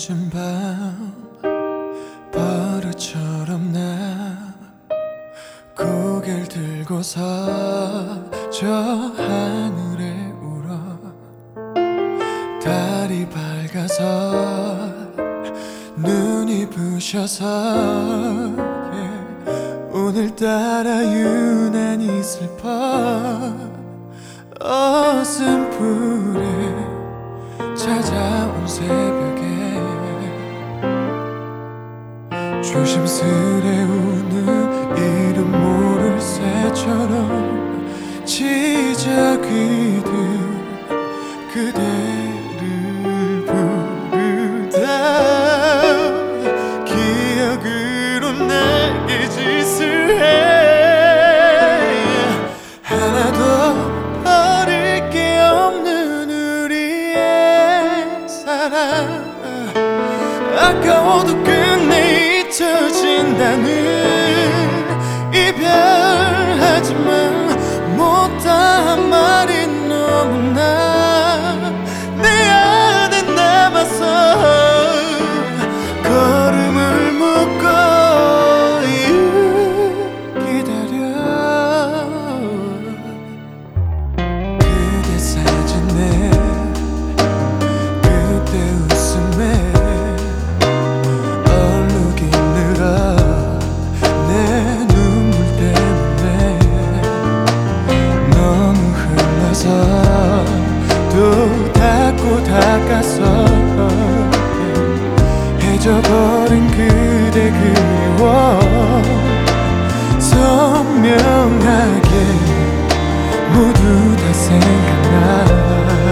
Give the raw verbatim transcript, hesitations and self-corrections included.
늦은 밤 버릇처럼 나 고개를 들고서 저 하늘에 울어. 달이 밝아서 눈이 부셔서 yeah. 오늘따라 유난히 슬퍼. 어슴풀에 찾아온 새벽에 조심스레 우는 이름 모를 새처럼 지저귀 든 그대를 부르다 기억으로 내게 짓을 해. 하나도 버릴 게 없는 우리의 사랑. 아까워도 끝내 잊혀진다는 이별하지만 못한 말이 너무나 내 안에 남아서 걸음을 묶고 기다려. 그대 사진에 그때 웃음에 또 닦고 닦아서 해져버린 그대 그리워. 선명하게 모두 다 생각나.